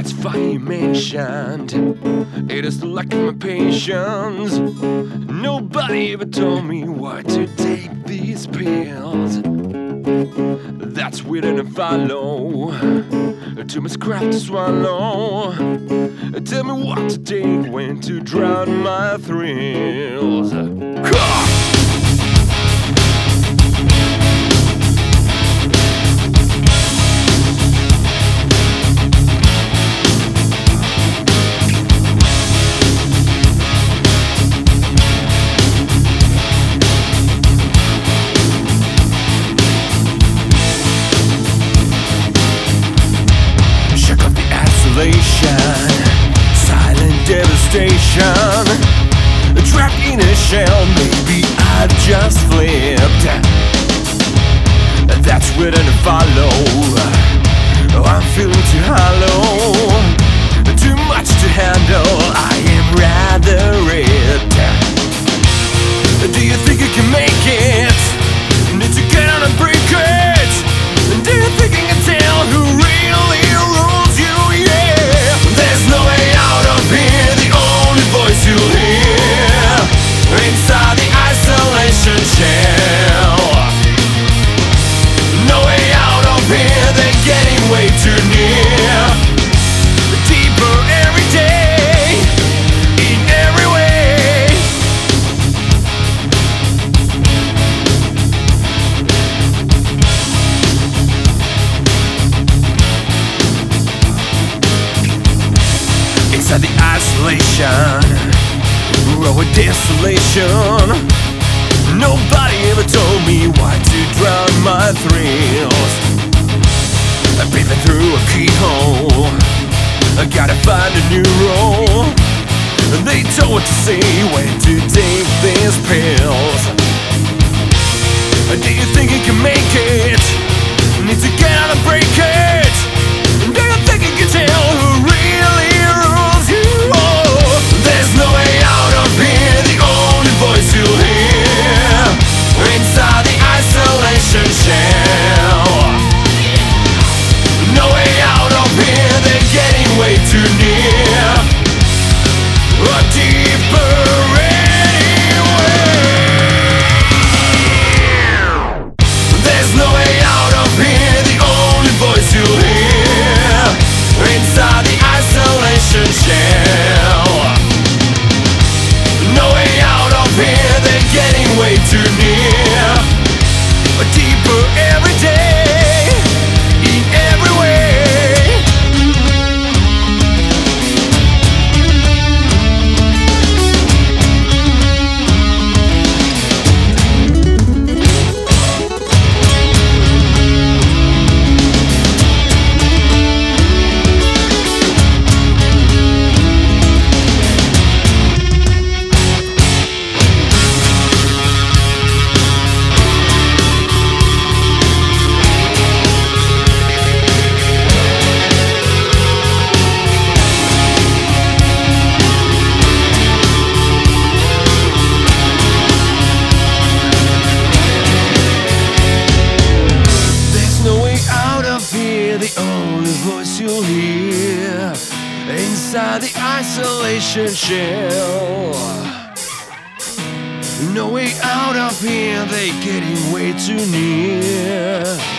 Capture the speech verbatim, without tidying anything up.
It's funny you mentioned it is the lack of my patience. Nobody ever told me why to take these pills. That's weird and I follow. Too much crap to swallow. Tell me what to take when to drown my thrills. Silent devastation, trapped in a shell. Maybe I've just flipped. That's weird and I follow. Oh, I'm feeling too hollow, too much to handle. I am rather ripped. Do you think you can make it? Need to get on and break it? Do you think you can tell who really rules you? No way out of here, the only voice you'll hear inside the isolation shell. No way out of here, they're getting way too near. Deeper every day, in every way. Inside the isolation, row of desolation. Nobody ever told me why to drown my thrills. I've been through a keyhole, I gotta find a new role. They told what to say when to take these pills. Do you think you can make it? Need to get out and break it? Do you think you can tell who really rules you? Oh, there's no way out of here, the only voice you'll hear inside the isolation shell. No way out of here, they're getting way too near. A deeper anyway. There's no way out of here, the only voice you'll hear inside the isolation shell. No way out of here, they're getting way too near. A deeper every day, in every way. The only voice you'll hear inside the isolation shell. No way out of here, they're getting way too near.